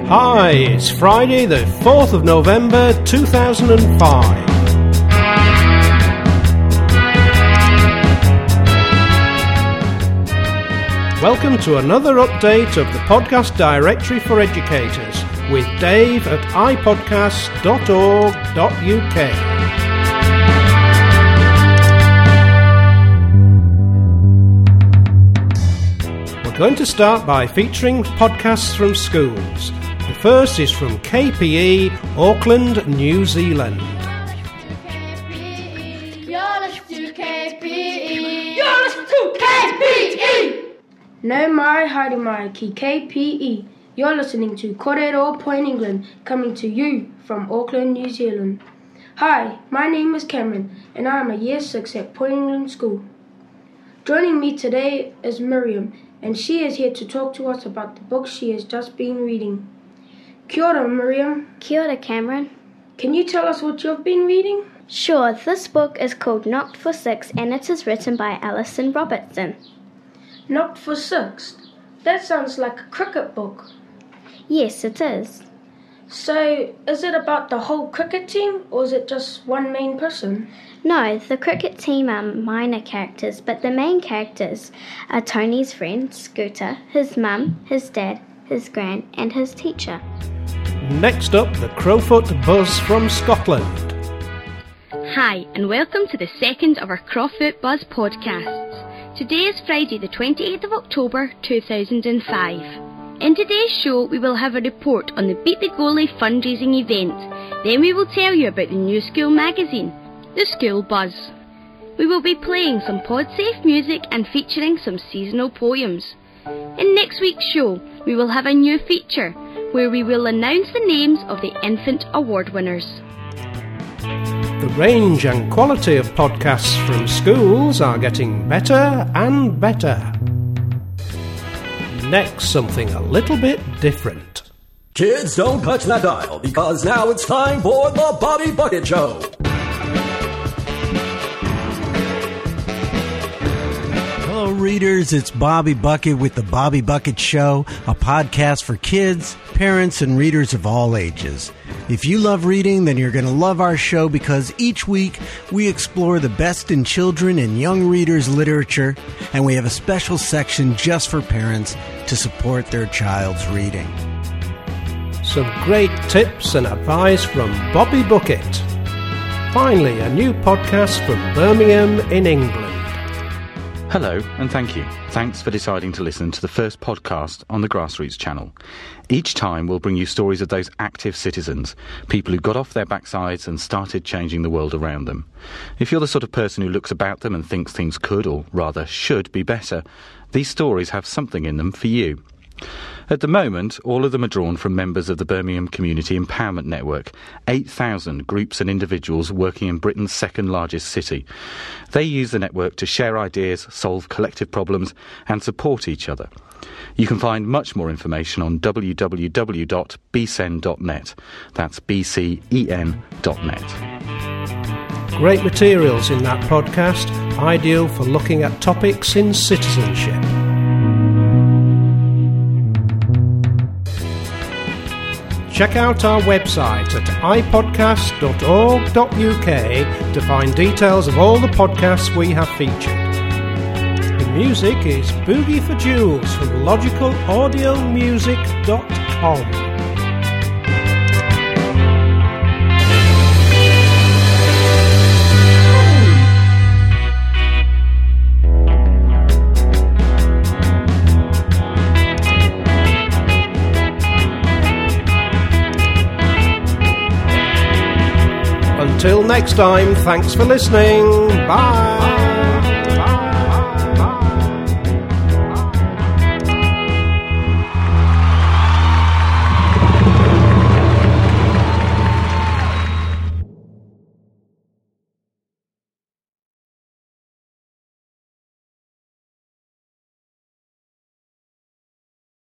Hi, it's Friday the 4th of November 2005. Welcome to another update of the Podcast Directory for Educators with Dave at ipodcast.org.uk. We're going to start by featuring podcasts from schools. The first is from KPE, Auckland, New Zealand. No mai haere mai ki KPE. You're listening to Korero Point England, coming to you from Auckland, New Zealand. Hi, my name is Cameron, and I am a Year 6 at Point England School. Joining me today is Miriam, and she is here to talk to us about the book she has just been reading. Kia ora, Miriam. Kia ora, Cameron. Can you tell us what you've been reading? Sure, this book is called Knocked for Six, and it is written by Alison Robertson. Knocked for Six? That sounds like a cricket book. Yes, it is. So, is it about the whole cricket team, or is it just one main person? No, the cricket team are minor characters, but the main characters are Tony's friend, Scooter, his mum, his dad, his gran, and his teacher. Next up, the Crowfoot Buzz from Scotland. Hi, and welcome to the second of our Crowfoot Buzz podcasts. Today is Friday the 28th of October 2005. In today's show we will have a report on the Beat the Goalie fundraising event. Then we will tell you about the new school magazine, The School Buzz. We will be playing some pod-safe music and featuring some seasonal poems. In next week's show we will have a new feature where we will announce the names of the Infant Award winners. The range and quality of podcasts from schools are getting better and better. Next, something a little bit different. Kids, don't touch that dial, because now it's time for the Bobby Bucket Show. Hello, readers. It's Bobby Bucket with the Bobby Bucket Show, a podcast for kids, parents, and readers of all ages. If you love reading, then you're going to love our show because each week we explore the best in children and young readers' literature, and we have a special section just for parents to support their child's reading. Some great tips and advice from Bobby Bucket. Finally, a new podcast from Birmingham in England. Hello, and thank you. Thanks for deciding to listen to the first podcast on the Grassroots channel. Each time we'll bring you stories of those active citizens, people who got off their backsides and started changing the world around them. If you're the sort of person who looks about them and thinks things could, or rather should, be better, these stories have something in them for you. At the moment, all of them are drawn from members of the Birmingham Community Empowerment Network, 8,000 groups and individuals working in Britain's second largest city. They use the network to share ideas, solve collective problems and support each other. You can find much more information on www.bcen.net. That's bcen.net. Great materials in that podcast, ideal for looking at topics in citizenship. Check out our website at ipodcast.org.uk to find details of all the podcasts we have featured. The music is Boogie for Jules from logicalaudiomusic.com. Until next time, thanks for listening. Bye.